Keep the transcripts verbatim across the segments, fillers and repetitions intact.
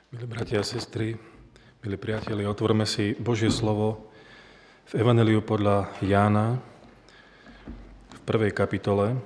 Milí bratia a sestry, milí priatelia, otvorme si Božie slovo v Evanjeliu podľa Jána v prvej kapitole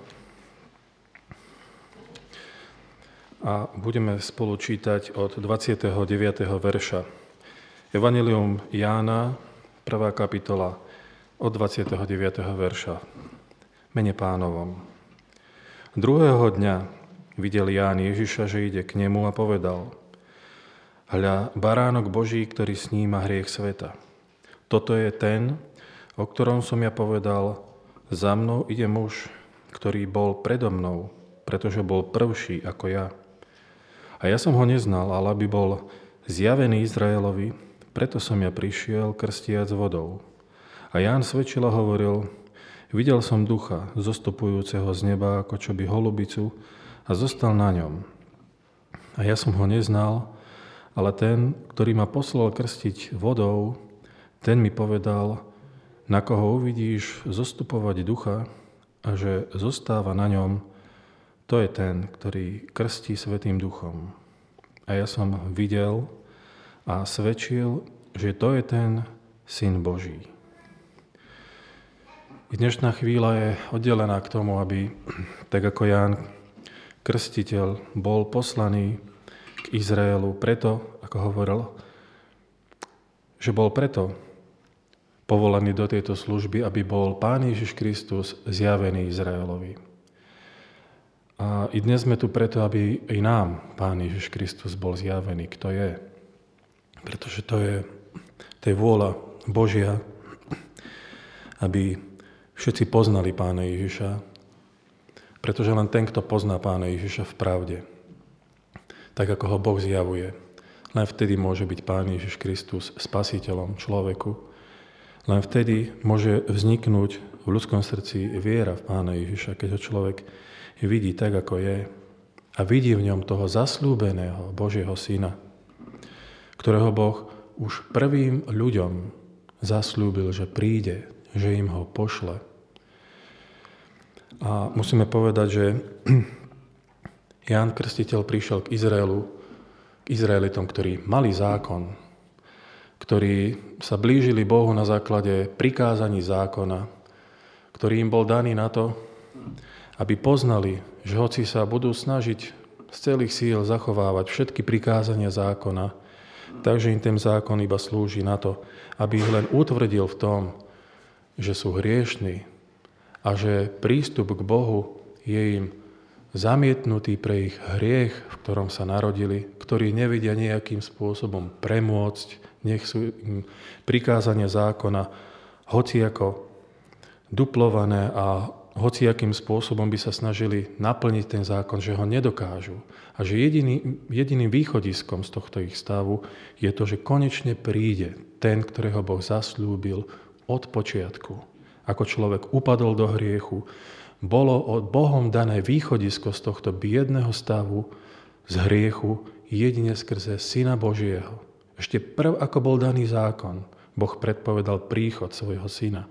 a budeme spolu čítať od dvadsiateho deviateho verša. Evanjelium Jána, prvá kapitola, od dvadsiateho deviateho verša. Mene Pánovom. Druhého dňa videl Ján Ježiša, že ide k nemu a povedal: Hľa, baránok Boží, ktorý sníma hriech sveta. Toto je ten, o ktorom som ja povedal: za mnou ide muž, ktorý bol predo mnou, pretože bol prvší ako ja. A ja som ho neznal, ale aby bol zjavený Izraelovi, preto som ja prišiel krstiac vodou. A Ján svedčil a hovoril: videl som ducha, zostupujúceho z neba, ako čo by holubicu, a zostal na ňom. A ja som ho neznal, ale ten, ktorý ma poslal krstiť vodou, ten mi povedal: na koho uvidíš zostupovať ducha a že zostáva na ňom, to je ten, ktorý krstí Svätým duchom. A ja som videl a svedčil, že to je ten Syn Boží. Dnešná chvíľa je oddelená k tomu, aby, tak ako Ján Krstiteľ, bol poslaný k Izraelu preto, ako hovoril, že bol preto povolaný do tejto služby, aby bol Pán Ježiš Kristus zjavený Izraelovi. A i dnes sme tu preto, aby i nám Pán Ježiš Kristus bol zjavený, kto je. Pretože to je, to je vôľa Božia, aby všetci poznali Pána Ježiša, pretože len ten, kto pozná Pána Ježiša v pravde, tak ako ho Boh zjavuje, len vtedy môže byť Pán Ježiš Kristus spasiteľom človeku. Len vtedy môže vzniknúť v ľudskom srdci viera v Pána Ježiša, keď ho človek vidí tak, ako je, a vidí v ňom toho zasľúbeného Božieho Syna, ktorého Boh už prvým ľuďom zasľúbil, že príde, že im ho pošle. A musíme povedať, že Ján Krstiteľ prišiel k Izraelu, k Izraelitom, ktorí mali zákon, ktorí sa blížili Bohu na základe prikázaní zákona, ktorý im bol daný na to, aby poznali, že hoci sa budú snažiť z celých síl zachovávať všetky prikázania zákona, takže im ten zákon iba slúži na to, aby ich len utvrdil v tom, že sú hriešní a že prístup k Bohu je im zamietnutý pre ich hriech, v ktorom sa narodili, ktorí nevedia nejakým spôsobom premôcť, nech sú im prikázania zákona hociako duplované a hociakým spôsobom by sa snažili naplniť ten zákon, že ho nedokážu. A že jediný, jediným východiskom z tohto ich stavu je to, že konečne príde ten, ktorého Boh zasľúbil od počiatku. Ako človek upadol do hriechu, bolo od Bohom dané východisko z tohto biedného stavu, z hriechu, jedine skrze Syna Božieho. Ešte prv, ako bol daný zákon, Boh predpovedal príchod svojho Syna.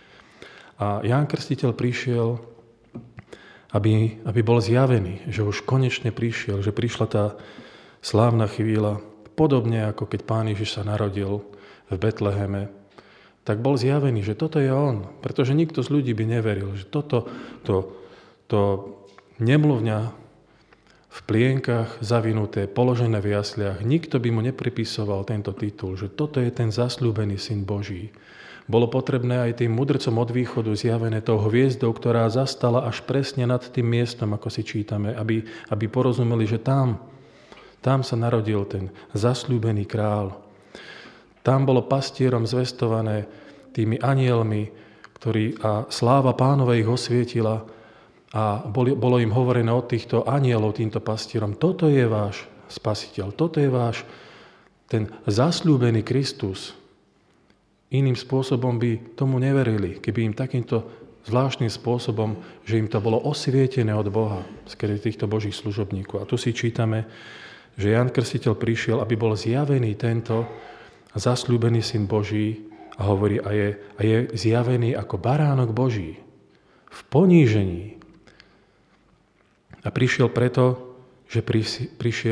A Ján Krstiteľ prišiel, aby, aby bol zjavený, že už konečne prišiel, že prišla tá slávna chvíľa, podobne ako keď Pán Ježiš sa narodil v Betleheme, tak bol zjavený, že toto je on. Pretože nikto z ľudí by neveril, že toto, to, to nemluvňa v plienkach zavinuté, položené v jasliach, nikto by mu nepripisoval tento titul, že toto je ten zasľúbený Syn Boží. Bolo potrebné aj tým mudrcom od východu zjavené tou hviezdou, ktorá zastala až presne nad tým miestom, ako si čítame, aby, aby porozumeli, že tam, tam sa narodil ten zasľúbený král. Tam bolo pastierom zvestované tými anielmi, ktorí, a sláva Pánova ich osvietila a boli, bolo im hovorené od týchto anielov, týmto pastierom: toto je váš spasiteľ, toto je váš ten zasľúbený Kristus. Iným spôsobom by tomu neverili, keby im takýmto zvláštnym spôsobom, že im to bolo osvietené od Boha, skrze týchto Božích služobníkov. A tu si čítame, že Ján Krstiteľ prišiel, aby bol zjavený tento zasľúbený Syn Boží, a hovorí, a je, a je zjavený ako baránok Boží v ponížení. A prišiel preto, že prišiel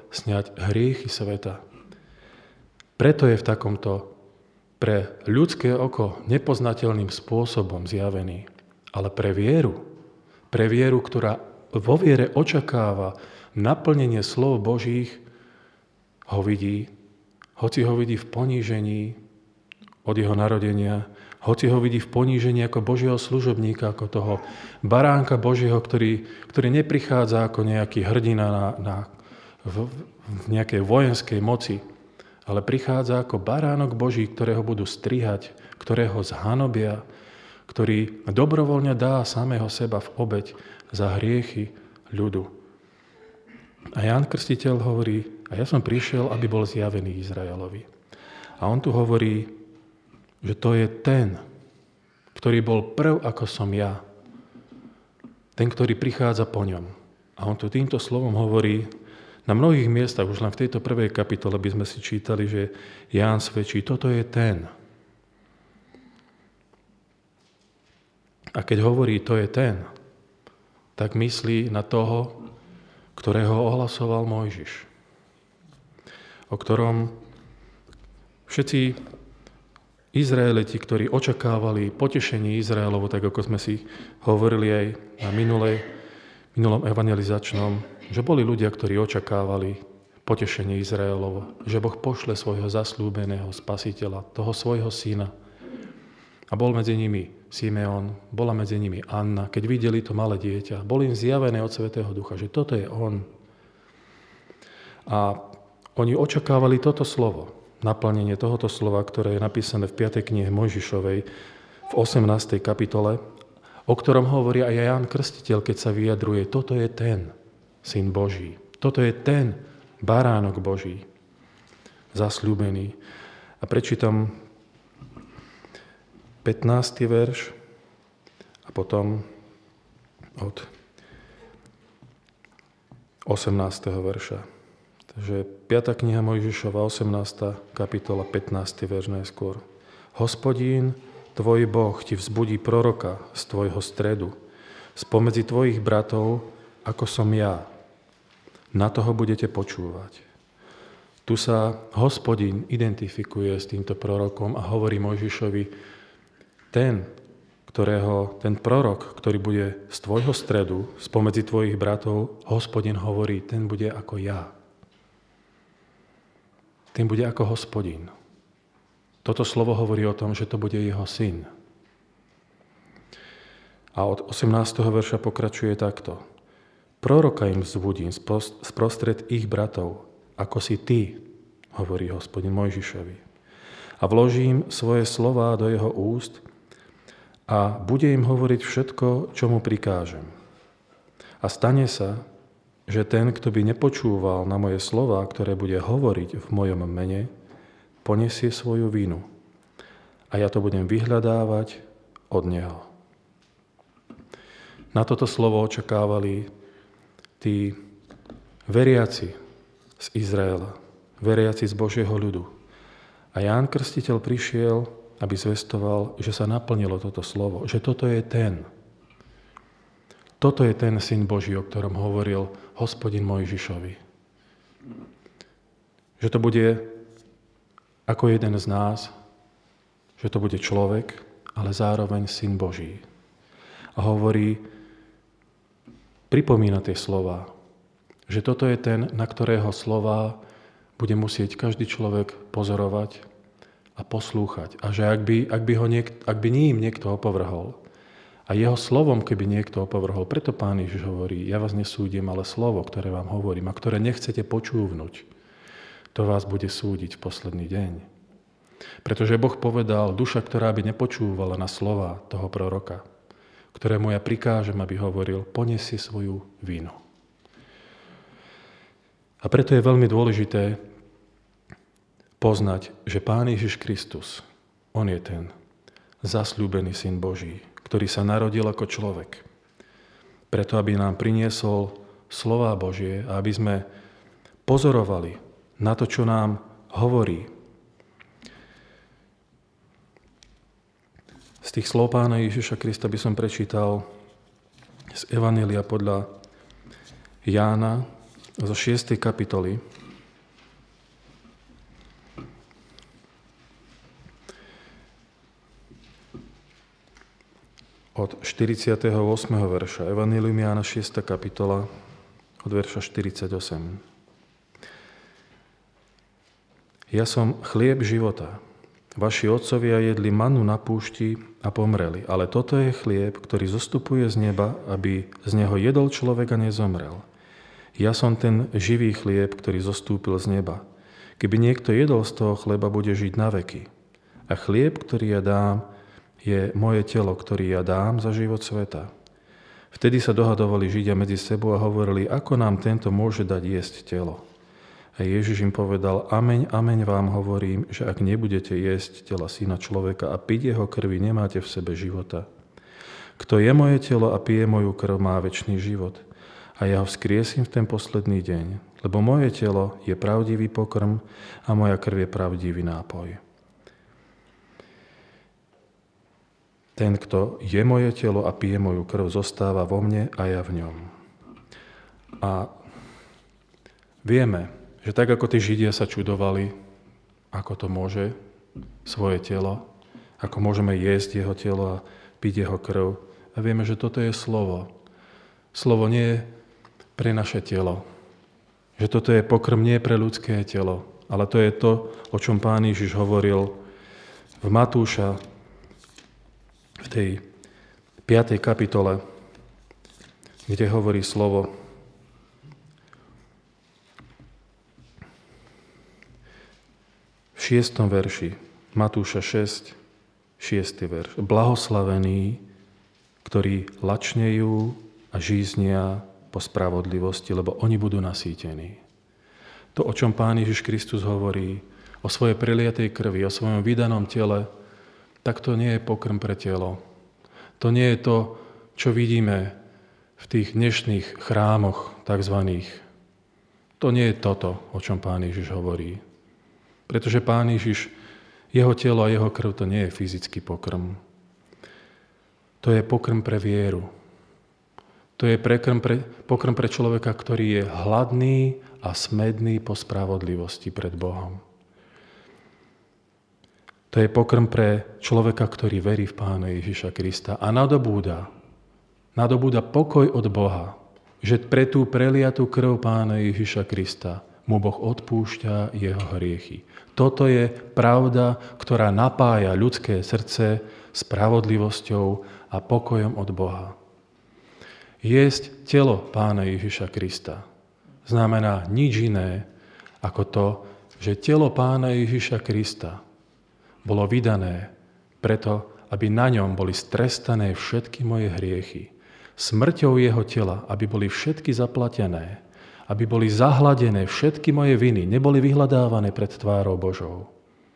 sňať hriechy sveta. Preto je v takomto pre ľudské oko nepoznateľným spôsobom zjavený. Ale pre vieru, pre vieru, ktorá vo viere očakáva naplnenie slov Božích, ho vidí, hoci ho vidí v ponížení od jeho narodenia, hoci ho vidí v ponížení ako Božieho služobníka, ako toho baránka Božieho, ktorý, ktorý neprichádza ako nejaký hrdina na, na, v, v nejakej vojenskej moci, ale prichádza ako baránok Boží, ktorého budú strihať, ktorého zhanobia, ktorý dobrovoľne dá samého seba v obeť za hriechy ľudu. A Ján Krstiteľ hovorí, a ja som prišiel, aby bol zjavený Izraelovi. A on tu hovorí, že to je ten, ktorý bol prv ako som ja. Ten, ktorý prichádza po ňom. A on tu týmto slovom hovorí, na mnohých miestach, už len v tejto prvej kapitole by sme si čítali, že Ján svedčí, toto je ten. A keď hovorí, to je ten, tak myslí na toho, ktorého ohlasoval Mojžiš. O ktorom všetci Izraeliti, ktorí očakávali potešenie Izraelovo, tak ako sme si hovorili aj na minulej, minulom evangelizačnom, že boli ľudia, ktorí očakávali potešenie Izraelovo, že Boh pošle svojho zaslúbeného spasiteľa, toho svojho syna. A bol medzi nimi Simeon, bola medzi nimi Anna. Keď videli to malé dieťa, boli im zjavené od Svätého Ducha, že toto je on. A oni očakávali toto slovo, naplnenie tohoto slova, ktoré je napísané v piatej knihe Mojžišovej v osemnástej kapitole, o ktorom hovorí aj Ján Krstiteľ, keď sa vyjadruje, toto je ten Syn Boží. Toto je ten baránok Boží, zasľúbený. A prečítam pätnásty verš a potom od osemnásteho verša. Takže piata kniha Mojžišova, osemnásta kapitola, pätnásty verš najskôr. Hospodín, tvoj Boh ti vzbudí proroka z tvojho stredu, spomedzi tvojich bratov, ako som ja. Na toho budete počúvať. Tu sa Hospodin identifikuje s týmto prorokom a hovorí Mojžišovi, ten, ktorého, ten prorok, ktorý bude z tvojho stredu, spomedzi tvojich bratov, Hospodin hovorí, ten bude ako ja. Ten bude ako Hospodin. Toto slovo hovorí o tom, že to bude jeho syn. A od osemnásteho verša pokračuje takto. Proroka im vzbudím sprostred ich bratov, ako si ty, hovorí Hospodin Mojžišovi. A vložím svoje slová do jeho úst a bude im hovoriť všetko, čo mu prikážem. A stane sa, že ten, kto by nepočúval na moje slová, ktoré bude hovoriť v mojom mene, poniesie svoju vinu. A ja to budem vyhľadávať od neho. Na toto slovo očakávali tí veriaci z Izraela, veriaci z Božieho ľudu. A Ján Krstiteľ prišiel, aby zvestoval, že sa naplnilo toto slovo, že toto je ten. Toto je ten Syn Boží, o ktorom hovoril Hospodin Mojžišovi. Že to bude ako jeden z nás, že to bude človek, ale zároveň Syn Boží. A hovorí, pripomína tie slova, že toto je ten, na ktorého slova bude musieť každý človek pozorovať a poslúchať. A že ak by, ak by, ho niek- ak by ním niekto opovrhol, a jeho slovom, keby niekto opovrhol, preto Pán Ježiš hovorí, ja vás nesúdim, ale slovo, ktoré vám hovorím a ktoré nechcete počúvnuť, to vás bude súdiť v posledný deň. Pretože Boh povedal, duša, ktorá by nepočúvala na slova toho proroka, ktorému ja prikážem, aby hovoril, poniesie svoju vinu. A preto je veľmi dôležité poznať, že Pán Ježiš Kristus, on je ten zasľúbený Syn Boží, ktorý sa narodil ako človek. Preto, aby nám priniesol slová Božie a aby sme pozorovali na to, čo nám hovorí. Z tých slov Pána Ježiša Krista by som prečítal z Evanjelia podľa Jána zo šiestej kapitoly, od štyridsiateho ôsmeho verša. Evanjelium Jána šiesta kapitola od verša štyridsaťosem. Ja som chlieb života. Vaši otcovia jedli manu na púšti a pomreli, ale toto je chlieb, ktorý zostupuje z neba, aby z neho jedol človek a nezomrel. Ja som ten živý chlieb, ktorý zostúpil z neba. Keby niekto jedol z toho chleba, bude žiť na veky. A chlieb, ktorý ja dám, je moje telo, ktorý ja dám za život sveta. Vtedy sa dohadovali Židia medzi sebou a hovorili, ako nám tento môže dať jesť telo. A Ježiš im povedal, ameň, ameň vám hovorím, že ak nebudete jesť tela Syna človeka a piť jeho krvi, nemáte v sebe života. Kto je moje telo a pije moju krv, má večný život. A ja ho vzkriesím v ten posledný deň, lebo moje telo je pravdivý pokrm a moja krv je pravdivý nápoj. Ten, kto je moje telo a pije moju krv, zostáva vo mne a ja v ňom. A vieme, že tak ako tí Židia sa čudovali, ako to môže svoje telo, ako môžeme jesť jeho telo a piť jeho krv. A vieme, že toto je slovo. Slovo nie je pre naše telo. Že toto je pokrm nie pre ľudské telo, ale to je to, o čom Pán Ježiš hovoril v Matúša v tej piatej kapitole, kde hovorí slovo. V šiestom verši, Matúša šesť, šiesty verš. Blahoslavení, ktorí lačnejú a žíznia po spravodlivosti, lebo oni budú nasýtení. To, o čom Pán Ježiš Kristus hovorí, o svojej preliatej krvi, o svojom vydanom tele, tak to nie je pokrm pre telo. To nie je to, čo vidíme v tých dnešných chrámoch takzvaných. To nie je toto, o čom Pán Ježiš hovorí. Pretože Pán Ježiš, jeho telo a jeho krv, to nie je fyzický pokrm. To je pokrm pre vieru. To je pokrm pre, pokrm pre človeka, ktorý je hladný a smedný po spravodlivosti pred Bohom. To je pokrm pre človeka, ktorý verí v Pána Ježiša Krista a nadobúda, nadobúda pokoj od Boha, že pre tú preliatú krv Pána Ježiša Krista mu Boh odpúšťa jeho hriechy. Toto je pravda, ktorá napája ľudské srdce spravodlivosťou a pokojom od Boha. Jesť telo Pána Ježiša Krista znamená nič iné ako to, že telo Pána Ježiša Krista bolo vydané preto, aby na ňom boli strestané všetky moje hriechy. Smrťou jeho tela, aby boli všetky zaplatené, aby boli zahladené všetky moje viny, neboli vyhľadávané pred tvárou Božou.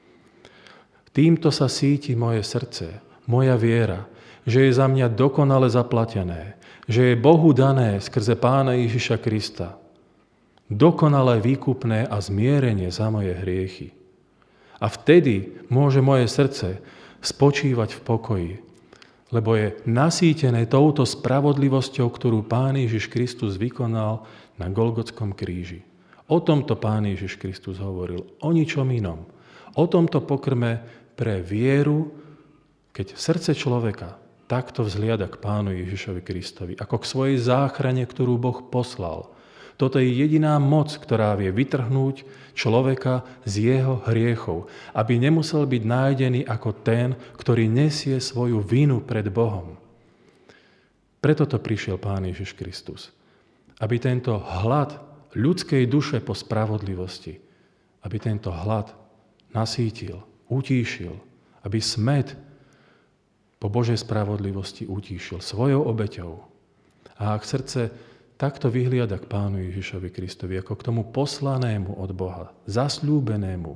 Týmto sa síti moje srdce, moja viera, že je za mňa dokonale zaplatené, že je Bohu dané skrze Pána Ježiša Krista dokonalé výkupné a zmierenie za moje hriechy. A vtedy môže moje srdce spočívať v pokoji, lebo je nasýtené touto spravodlivosťou, ktorú Pán Ježiš Kristus vykonal na Golgotskom kríži. O tomto Pán Ježiš Kristus hovoril, o ničom inom. O tomto pokrme pre vieru, keď srdce človeka takto vzhliada k Pánu Ježišovi Kristovi, ako k svojej záchrane, ktorú Boh poslal. Toto je jediná moc, ktorá vie vytrhnúť človeka z jeho hriechov, aby nemusel byť nájdený ako ten, ktorý nesie svoju vinu pred Bohom. Preto to prišiel Pán Ježiš Kristus. Aby tento hlad ľudskej duše po spravodlivosti, aby tento hlad nasýtil, utíšil, aby smäd po Božej spravodlivosti utíšil svojou obeťou. A ak srdce takto vyhliada k Pánu Ježišovi Kristovi, ako k tomu poslanému od Boha, zasľúbenému,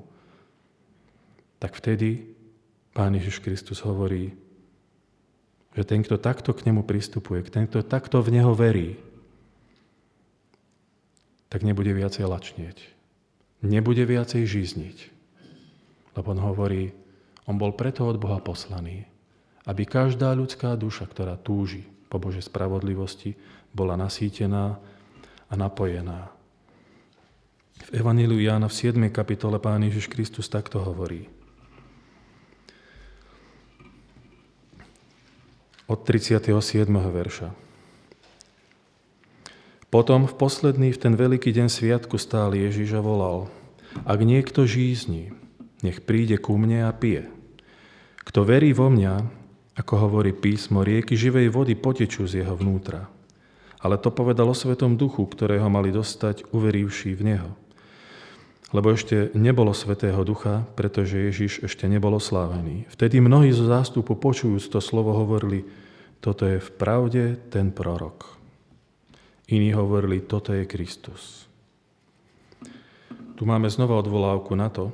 tak vtedy Pán Ježiš Kristus hovorí, že ten, kto takto k nemu pristupuje, ten, kto takto v neho verí, tak nebude viacej lačnieť. Nebude viacej žízniť. Lebo on hovorí, on bol preto od Boha poslaný, aby každá ľudská duša, ktorá túži po Božej spravodlivosti, bola nasýtená a napojená. V Evanjeliu Jána v siedmej kapitole Pán Ježiš Kristus takto hovorí. od tridsiateho siedmeho verša. Potom v posledný, v ten veľký deň sviatku stál Ježiš a volal: Ak niekto žízni, nech príde ku mne a pije. Kto verí vo mňa, ako hovorí písmo, rieky živej vody potečú z jeho vnútra. Ale to povedal o Svetom Duchu, ktorého mali dostať, uverivší v neho. Lebo ešte nebolo Svätého Ducha, pretože Ježiš ešte nebol oslávený. Vtedy mnohí zo zástupu, počujúc to slovo, hovorili: Toto je v pravde ten prorok. Iní hovorili: Toto je Kristus. Tu máme znova odvolávku na to,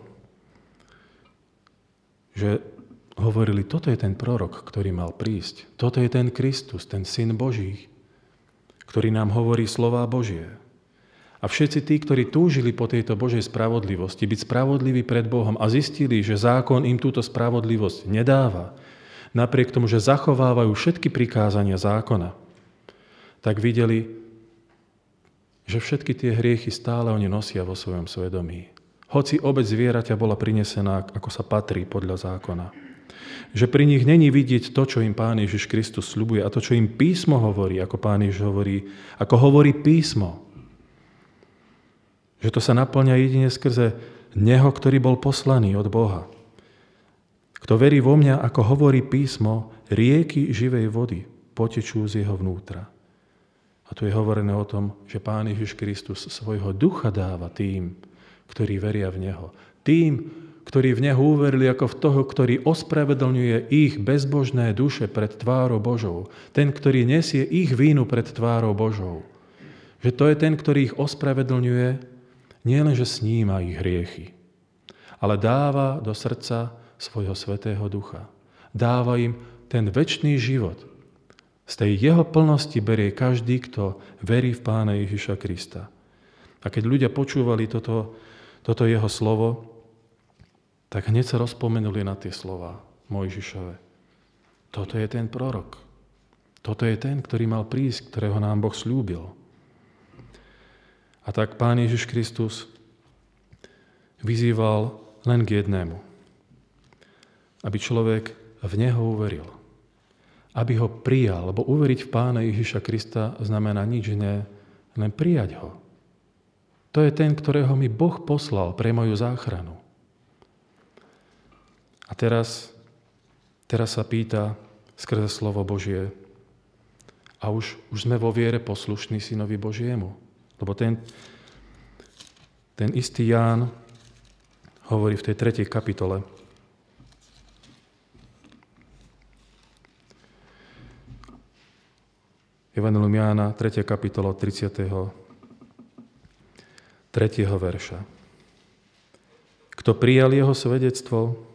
že hovorili: Toto je ten prorok, ktorý mal prísť. Toto je ten Kristus, ten Syn Boží, ktorý nám hovorí slová Božie. A všetci tí, ktorí túžili po tejto Božej spravodlivosti, byť spravodliví pred Bohom a zistili, že zákon im túto spravodlivosť nedáva, napriek tomu, že zachovávajú všetky prikázania zákona, tak videli, že všetky tie hriechy stále oni nosia vo svojom svedomí. Hoci obeť zvieraťa bola prinesená, ako sa patrí podľa zákona. Že pri nich není vidieť to, čo im Pán Ježiš Kristus sľubuje a to, čo im písmo hovorí, ako Pán Ježiš hovorí, ako hovorí písmo. Že to sa naplňa jedine skrze Neho, ktorý bol poslaný od Boha. Kto verí vo mňa, ako hovorí písmo, rieky živej vody potečú z jeho vnútra. A tu je hovorené o tom, že Pán Ježiš Kristus svojho ducha dáva tým, ktorí veria v Neho. Tým, ktorí v Neho uverili, ako v toho, ktorý ospravedlňuje ich bezbožné duše pred tvárou Božou. Ten, ktorý nesie ich vínu pred tvárou Božou. Že to je ten, ktorý ich ospravedlňuje, nie len, že sníma ich hriechy, ale dáva do srdca svojho Svätého Ducha. Dáva im ten večný život. Z tej jeho plnosti berie každý, kto verí v Pána Ježiša Krista. A keď ľudia počúvali toto, toto jeho slovo, tak hneď sa rozpomenuli na tie slova Mojžišove. Toto je ten prorok. Toto je ten, ktorý mal prísť, ktorého nám Boh sľúbil. A tak Pán Ježiš Kristus vyzýval len k jednému. Aby človek v Neho uveril. Aby ho prijal, lebo uveriť v Pána Ježiša Krista znamená nič iné, len prijať ho. To je ten, ktorého mi Boh poslal pre moju záchranu. A teraz, teraz sa pýta skrze slovo Božie, a už, už sme vo viere poslušní Synovi Božiemu. Lebo ten, ten istý Ján hovorí v tej tretej kapitole, Evangelium Jána, tretia kapitola, tridsiateho tretieho verša. Kto prijal jeho svedectvo,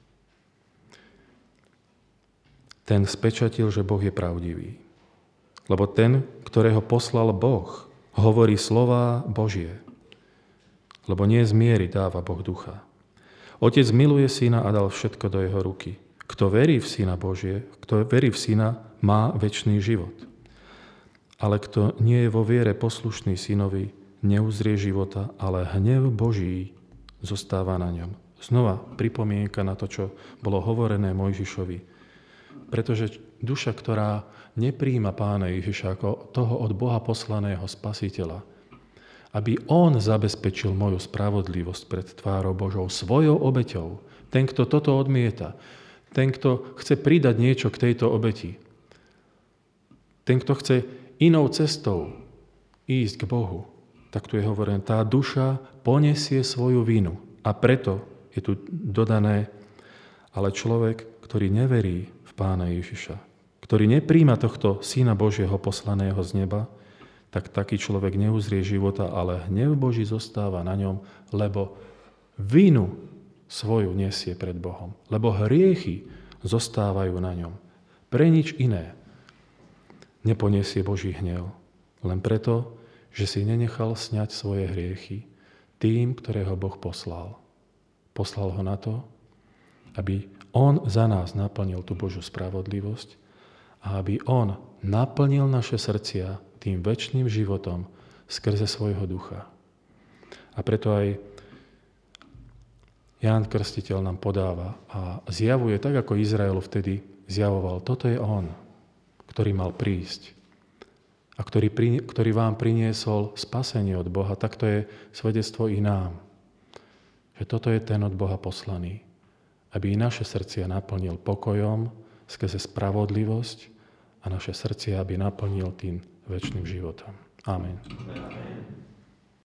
ten spečatil, že Boh je pravdivý. Lebo ten, ktorého poslal Boh, hovorí slová Božie. Lebo nie z miery dáva Boh ducha. Otec miluje syna a dal všetko do jeho ruky. Kto verí v syna Božie, kto verí v syna, má večný život. Ale kto nie je vo viere poslušný synovi, neuzrie života, ale hnev Boží zostáva na ňom. Znova pripomienka na to, čo bolo hovorené Mojžišovi. Pretože duša, ktorá nepríjma Pána Ježiša ako toho od Boha poslaného Spasiteľa, aby On zabezpečil moju spravodlivosť pred tvárou Božou svojou obeťou. Ten, kto toto odmieta, ten, kto chce pridať niečo k tejto obeti, ten, kto chce inou cestou ísť k Bohu, tak tu je hovorené, tá duša poniesie svoju vinu. A preto je tu dodané, ale človek, ktorý neverí v Pána Ježiša, ktorý nepríjma tohto Syna Božieho poslaného z neba, tak taký človek neuzrie života, ale hnev Boží zostáva na ňom, lebo vinu svoju nesie pred Bohom. Lebo hriechy zostávajú na ňom. Pre nič iné neponiesie Boží hnev. Len preto, že si nenechal sňať svoje hriechy tým, ktorého Boh poslal. Poslal ho na to, aby on za nás naplnil tú Božiu spravodlivosť a aby on naplnil naše srdcia tým večným životom skrze svojho ducha. A preto aj Ján Krstiteľ nám podáva a zjavuje, tak ako Izraelu vtedy zjavoval, toto je on. ktorý mal prísť a ktorý, ktorý vám priniesol spasenie od Boha, tak to je svedectvo i nám. Že toto je ten od Boha poslaný, aby i naše srdcia naplnil pokojom, skrze spravodlivosť a naše srdcia, aby naplnil tým večným životom. Amen.